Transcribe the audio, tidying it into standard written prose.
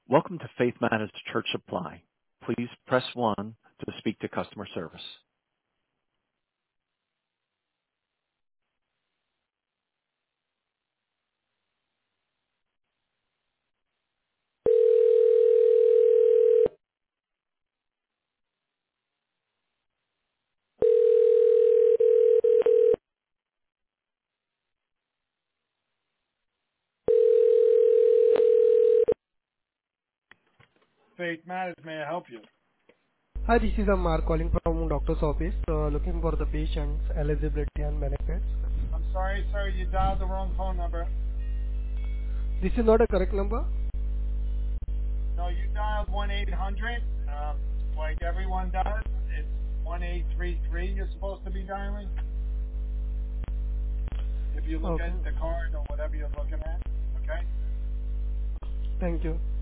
Welcome to Faith Matters Church Supply. Please press 1 to speak to customer service. Faith Matters, may I help you? Hi, this is Amar calling from doctor's office, looking for the patient's eligibility and benefits. I'm sorry, sir, you dialed the wrong phone number. This is not a correct number. No, you dialed 1-800, like everyone does. It's 1833 you're supposed to be dialing. If you look Okay, at the card or whatever you're looking at, okay? thank you.